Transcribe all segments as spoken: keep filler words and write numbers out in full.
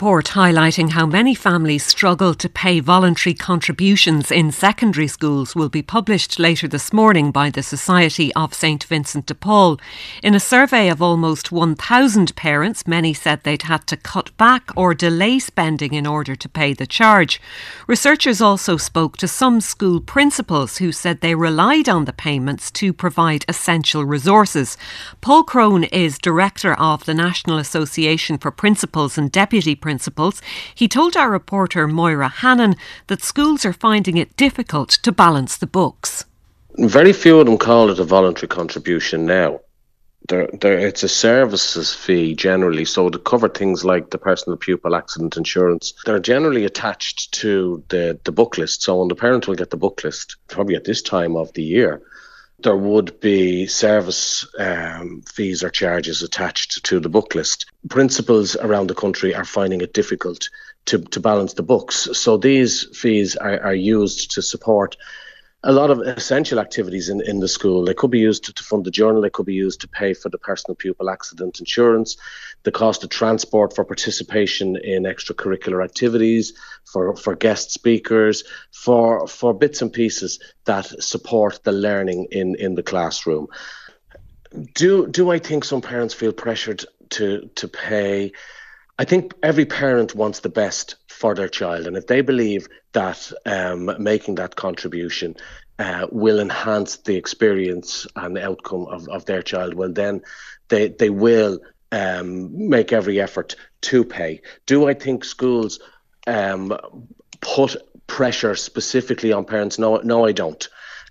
report highlighting how many families struggle to pay voluntary contributions in secondary schools will be published later this morning by the Society of Saint Vincent de Paul. In a survey of almost one thousand parents, many said they'd had to cut back or delay spending in order to pay the charge. Researchers also spoke to some school principals who said they relied on the payments to provide essential resources. Paul Crone is director of the National Association for Principals and Deputy Principals. He told our reporter Moira Hannon that schools are finding it difficult to balance the books. Very few of them call it a voluntary contribution now. They're, they're, it's a services fee generally, so to cover things like the personal pupil accident insurance, they're generally attached to the, the book list. So when the parent will get the book list, probably at this time of the year, there would be service um, fees or charges attached to the book list. Principals around the country are finding it difficult to, to balance the books. So these fees are, are used to support a lot of essential activities in, in the school. They could be used to, to fund the journal. They could be used to pay for the personal pupil accident insurance, the cost of transport for participation in extracurricular activities, for, for guest speakers, for for bits and pieces that support the learning in, in the classroom. Do do I think some parents feel pressured to to pay? I think every parent wants the best for their child, and if they believe that um, making that contribution uh, will enhance the experience and the outcome of, of their child, well then they they will um, make every effort to pay. Do I think schools um, put pressure specifically on parents? No, no, I don't.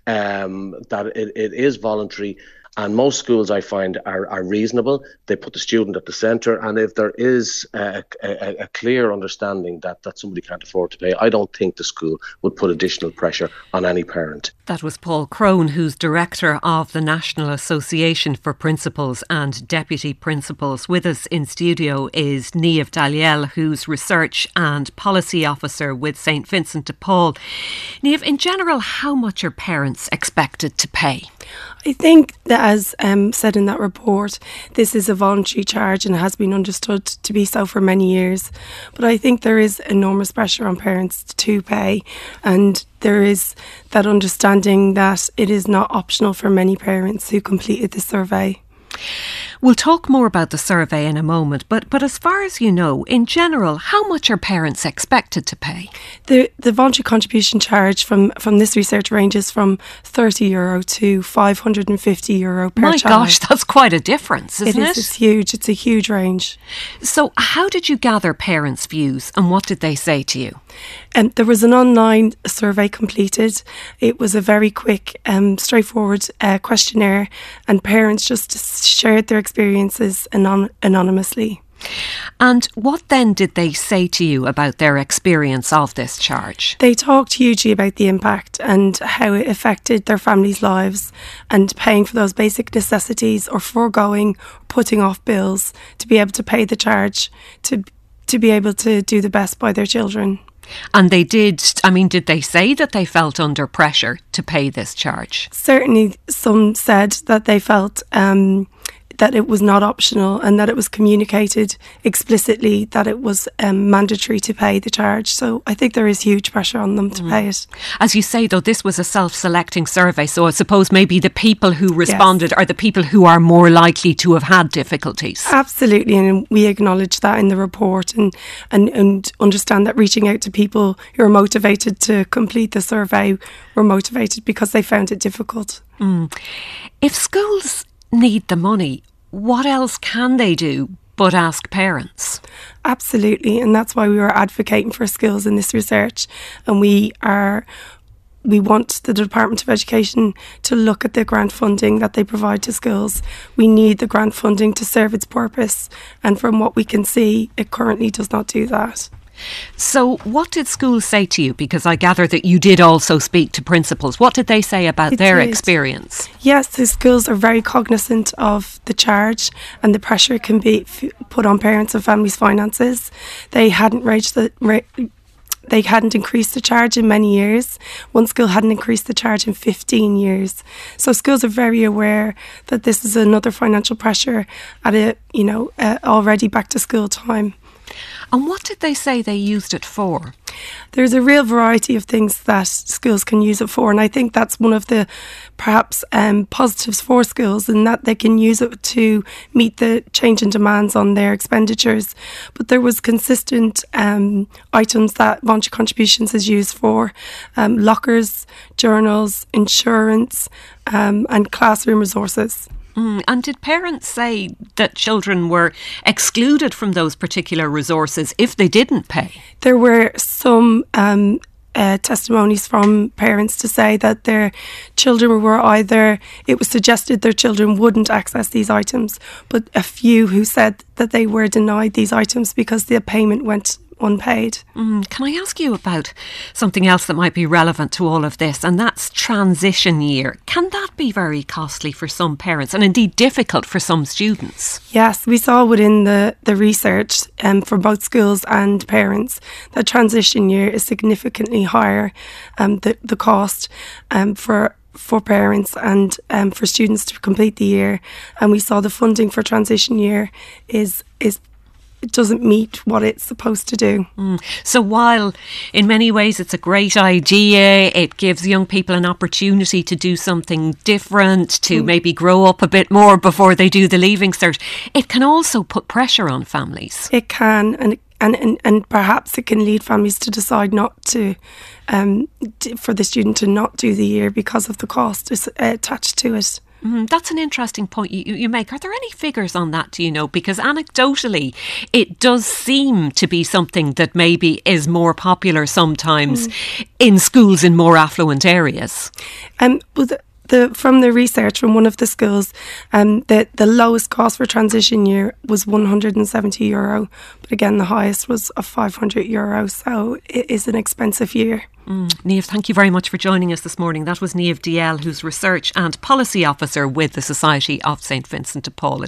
Um, that it, it is voluntary. And most schools, I find, are, are reasonable. They put the student at the centre. And if there is a, a, a clear understanding that, that somebody can't afford to pay, I don't think the school would put additional pressure on any parent. That was Paul Crone, who's director of the National Association for Principals and Deputy Principals. With us in studio is Niamh Dalyell, who's Research and Policy Officer with Saint Vincent de Paul. Niamh, in general, how much are parents expected to pay? I think that, as um, said in that report, this is a voluntary charge and has been understood to be so for many years. But I think there is enormous pressure on parents to pay, and there is that understanding that it is not optional for many parents who completed the survey. We'll talk more about the survey in a moment, but but as far as you know, in general, how much are parents expected to pay? The the voluntary contribution charge from, from this research ranges from thirty euro to five hundred fifty euro per My child. gosh, that's quite a difference, isn't it? It is, it's huge, it's a huge range. So how did you gather parents' views and what did they say to you? Um, there was an online survey completed. It was a very quick, um, straightforward uh, questionnaire, and parents just shared their experiences anon- anonymously. And what then did they say to you about their experience of this charge? They talked hugely about the impact and how it affected their families' lives, and paying for those basic necessities or foregoing, putting off bills to be able to pay the charge, to to be able to do the best by their children. And they did, I mean, did they say that they felt under pressure to pay this charge? Certainly some said that they felt um, that it was not optional and that it was communicated explicitly that it was um, mandatory to pay the charge. So I think there is huge pressure on them to mm. pay it. As you say, though, this was a self-selecting survey, so I suppose maybe the people who responded yes. are the people who are more likely to have had difficulties. Absolutely, and we acknowledge that in the report, and, and, and understand that reaching out to people who are motivated to complete the survey were motivated because they found it difficult. Mm. If schools need the money, what else can they do but ask parents? Absolutely, and that's why we were advocating for skills in this research, and we are we want the Department of Education to look at the grant funding that they provide to schools. We need the grant funding to serve its purpose, and from what we can see, it currently does not do that. So what did schools say to you? Because I gather that you did also speak to principals. What did they say about it their did. experience? Yes, the schools are very cognisant of the charge and the pressure it can be f- put on parents and families' finances. They hadn't raised the... Ra- They hadn't increased the charge in many years. One school hadn't increased the charge in fifteen years. So schools are very aware that this is another financial pressure at a, you know, uh, already back to school time. And what did they say they used it for? There's a real variety of things that schools can use it for, and I think that's one of the perhaps um, positives for schools, in that they can use it to meet the change in demands on their expenditures. But there was consistent um, items that voluntary contributions is used for: um, lockers, journals, insurance, um, and classroom resources. Mm, and did parents say that children were excluded from those particular resources if they didn't pay? There were some um, uh, testimonies from parents to say that their children were either, it was suggested their children wouldn't access these items, but a few who said that they were denied these items because the payment went unpaid. Mm, can I ask you about something else that might be relevant to all of this, and that's transition year? Can that be very costly for some parents, and indeed difficult for some students? Yes, we saw within the, the research um, for both schools and parents that transition year is significantly higher, um, the, the cost um, for for parents and um, for students to complete the year. And we saw the funding for transition year is is it doesn't meet what it's supposed to do. Mm. So while in many ways it's a great idea, it gives young people an opportunity to do something different, to mm. maybe grow up a bit more before they do the Leaving Cert, it can also put pressure on families. It can, and and, and, and perhaps it can lead families to decide not to, um, for the student to not do the year because of the cost attached to it. Mm, that's an interesting point you, you make. Are there any figures on that, do you know? Because anecdotally, it does seem to be something that maybe is more popular sometimes mm. in schools in more affluent areas. Um, well, the, the, from the research from one of the schools, um, the, the lowest cost for transition year was one hundred seventy euro. But again, the highest was of five hundred euro. So it is an expensive year. Mm. Niamh, thank you very much for joining us this morning. That was Niamh Dalziel, who's Research and Policy Officer with the Society of Saint Vincent de Paul.